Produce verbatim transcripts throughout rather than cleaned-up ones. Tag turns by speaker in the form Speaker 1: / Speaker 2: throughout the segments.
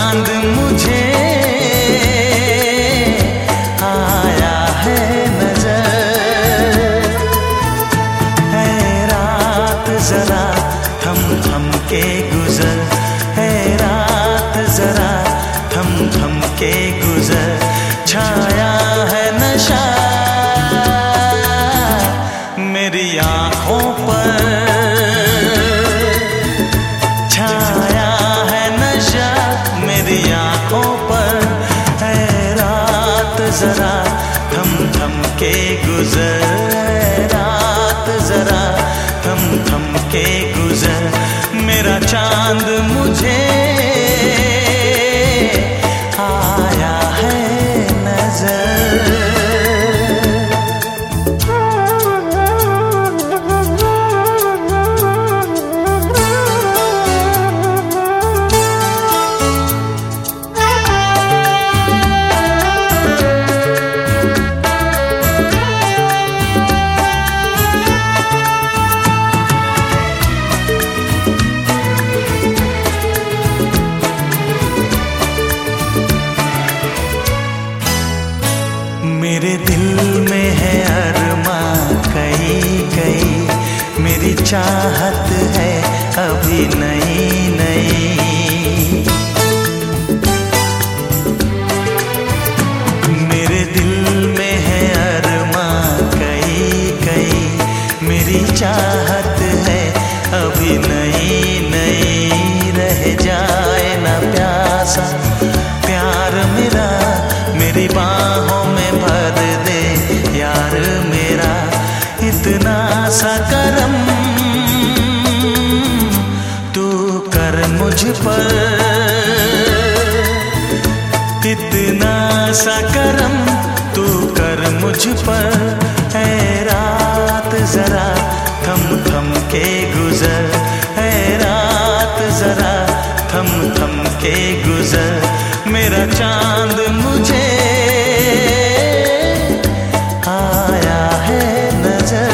Speaker 1: चांद मुझे आया है नजर। है रात जरा थम थम के गुजर, है रात जरा थम थम के गुजर। छाया है नशा मेरी आँखों पर, छाया है नशा मेरी आँखों पर। है रात जरा थम थम के गुजर, है रात जरा थम थम के गुजर। मेरा चांद मुझे आया है नजर। मेरे दिल में है अरमां कई कई, मेरी चाहत है अभी नई नई। मेरे दिल में है अरमां कई कई, मेरी चाहत है अभी नई नई। रह जाए ना प्यासा प्यार मेरा, मेरी बाहों में भर दे यार मेरा। इतना सा करम तू कर मुझ पर, इतना सा करम तू कर मुझ पर। है रात जरा थम थम के गुजर, है रात जरा थम थम के गुजर। मेरा चांद मुझे आया है नजर।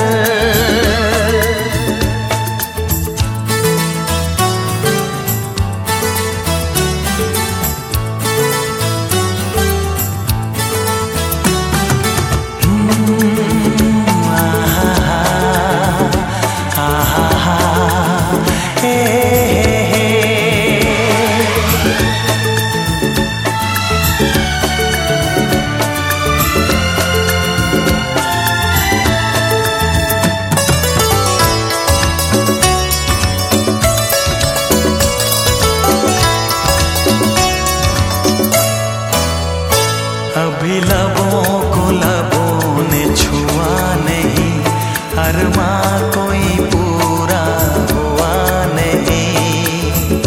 Speaker 1: अभी लबों को लबों ने छुआ नहीं, अरमां कोई पूरा हुआ नहीं।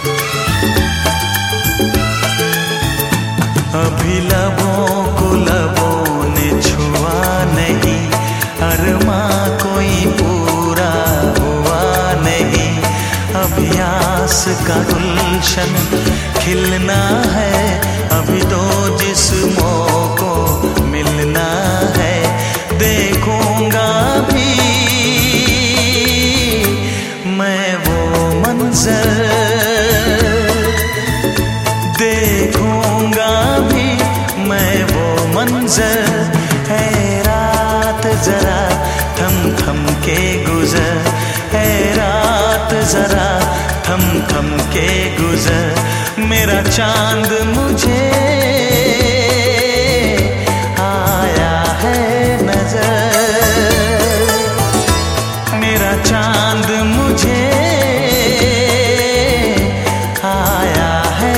Speaker 1: अभी लबों को लबों ने छुआ नहीं, अरमां कोई पूरा हुआ नहीं। अभी आस का गुलशन खिलना है, अभी तो जिस्मों को मिलना है। देखूंगा भी मैं वो मंजर, देखूंगा भी मैं वो मंजर। है रात जरा थम थम के गुजर, है रात जरा थम थम के गुजर। मेरा चांद मुझे आया है नजर, मेरा चांद मुझे आया है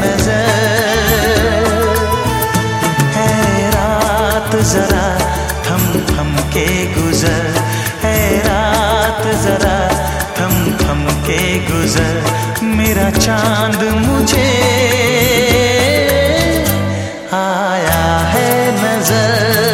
Speaker 1: नजर। है रात जरा थम थम के गुजर, है रात जरा थम थम के गुजर। मेरा चांद मुझे आया है नजर।